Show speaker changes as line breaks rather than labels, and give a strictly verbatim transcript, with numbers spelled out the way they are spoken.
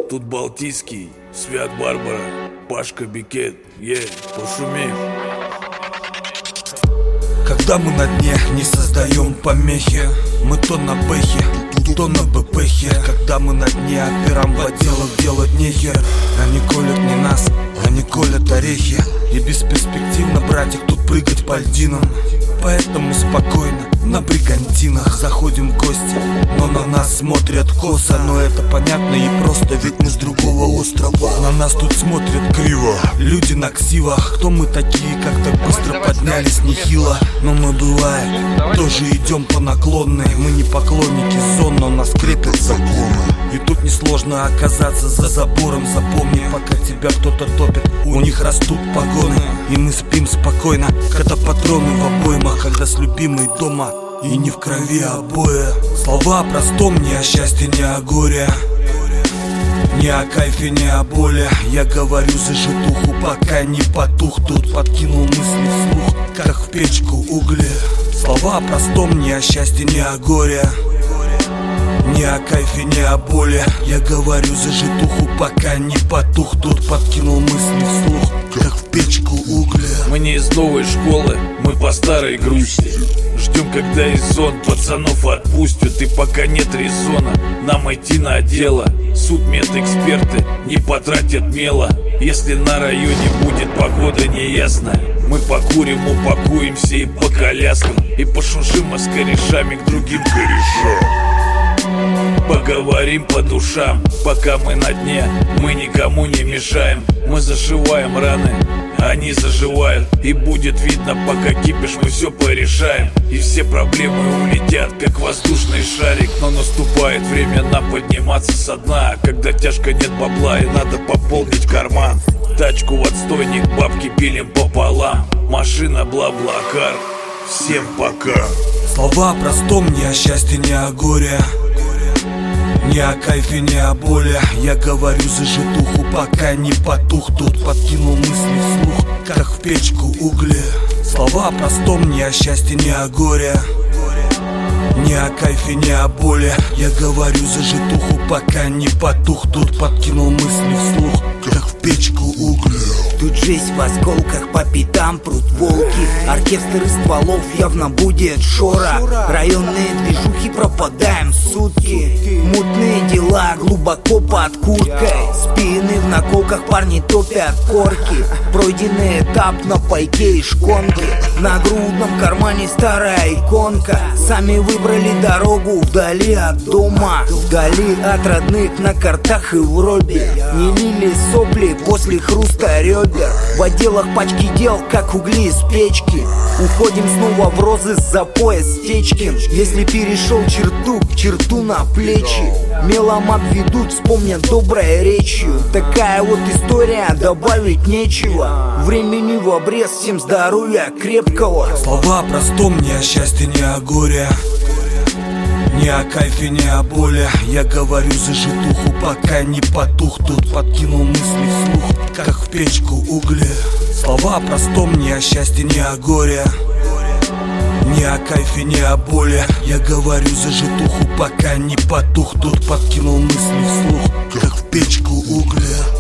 Тут Балтийский, Свят Барбара, Пашка Бикет, е, пошумим.
Когда мы на дне, не создаем помехи. Мы то на бэхе, то на бэпэхе. Когда мы на дне, операм в отделах делать нехер. Они колят не нас, они колят орехи. И бесперспективно, братик, тут прыгать по льдинам. Поэтому спокойно, на бригантинах заходим в гости, но на нас смотрят косо. Но это понятно и просто, ведь мы с другого острова. На нас тут смотрят криво люди на ксивах. Кто мы такие, как так быстро поднялись нехило. Но мы бывает, тоже идем по наклонной. Мы не поклонники зон, но нас крепят законы. И тут несложно оказаться за забором. Запомни, пока тебя кто-то топит, у них растут погоны. И мы спим спокойно, когда патроны в обоймах. Когда с любимой дома и не в крови обои. Слова о простом, не о счастье, не о горе, не о кайфе, не о боли. Я говорю за житуху, пока не потух. Тут подкинул мысли вслух, как в печку угли. Слова о простом, не о счастье, не о горе, не о кайфе, не о боли. Я говорю за житуху, пока не потух. Тут подкинул мысли вслух, как в печку угли.
Мы не из новой школы, мы по старой грусти. Ждем, когда из зон пацанов отпустят. И пока нет резона нам идти на дело. Суд, медэксперты не потратят мела. Если на районе будет погода неясная, мы покурим, упакуемся и по коляскам. И пошушим мы с корешами к другим корешам. Поговорим по душам, пока мы на дне. Мы никому не мешаем. Мы зашиваем раны, они заживают. И будет видно, пока кипиш, мы все порешаем. И все проблемы улетят, как воздушный шарик. Но наступает время нам подниматься со дна. Когда тяжко, нет бабла и надо пополнить карман. Тачку в отстойник, бабки пилим пополам. Машина бла-бла-кар. Всем пока.
Слова о простом, не о счастье, не о горе, не о кайфе, не о боли. Я говорю за житуху, пока не потух. Тут подкинул мысли вслух, как в печку угли. Слова о простом, не о счастье, не о горе, не о кайфе, не о боли. Я говорю за житуху, пока не потух. Тут подкинул мысли вслух, как в печку угли.
Тут жизнь в осколках, по пятам прут волки. Оркестр из стволов явно будет шора. Районные движухи, пропадаем сутки. Мутные дела глубоко под курткой. Спины в наколках, парни топят корки. Пройденный этап на пайке и шконке. В нагрудном кармане старая иконка. Сами выбрали дорогу вдали от дома, вдали от родных, на картах и в робе. Не лили сопли после хруста ребер. В отделах пачки дел, как угли из печки. Уходим снова в розы за пояс Стечкин. Если перешел черту, к черту на плечи. Мелом обведут, вспомнят доброй речью. Такая вот история, добавить нечего. Времени в обрез, всем здоровья крепкого.
Слова о простом, не о счастье, не о горе, не о кайфе, не о боли. Я говорю за житуху, пока не потух. Тут подкинул мысли вслух, как в печку угли. Слова о простом, не о счастье, не о горе, не о кайфе, не о боли. Я говорю за житуху, пока не потух. Тут подкинул мысли вслух, как в печку угли.